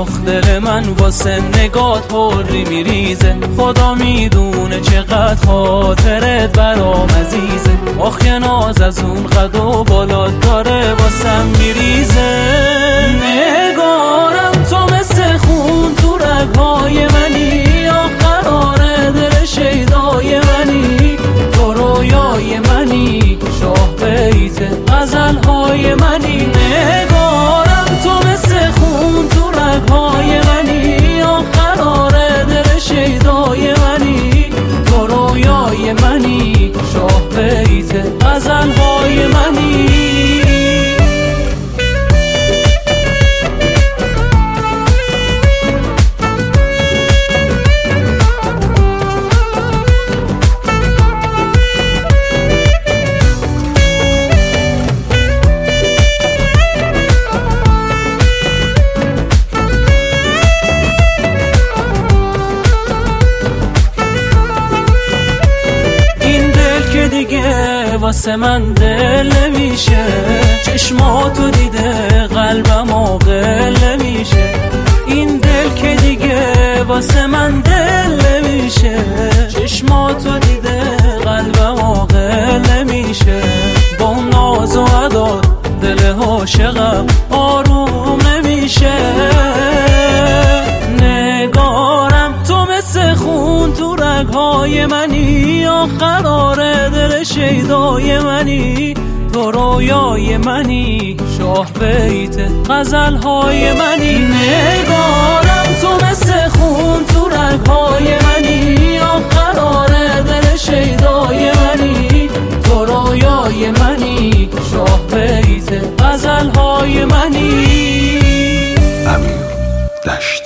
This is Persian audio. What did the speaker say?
آخ دل من واسه نگات حری میریزه، خدا میدونه چقدر خاطرت برام عزیزه. آخ یه ناز از اون قد و بالات داره واسم میریزه. نگارم تو مثل خون تو رگهای منی، آخ قراره دل شیدای منی، تو رویای منی، شاه بیت غزلهای منی. نگارم تو مثل خون تو رگهای منی، آخ قراره دل شیدای منی، تو رویای منی، شاه بیت غزلهای منی. واسه من دل نمیشه، چشماتو دیده قلبم عاقل نمیشه. این دل که دیگه واسه من دل نمیشه، چشماتو دیده قلبم عاقل نمیشه. با اون ناز و ادا دل عاشقم آروم نمیشه. نگارم تو مثل خون تو رگهای منی، آخ قراره دل شیدای منی، تو رویای منی، شاه بیت غزلهای منی. نگارم تو مثل خون تو رگهای منی، آخ قراره دل شیدای منی، تو رویای منی، شاه بیت غزلهای منی. امیر دشت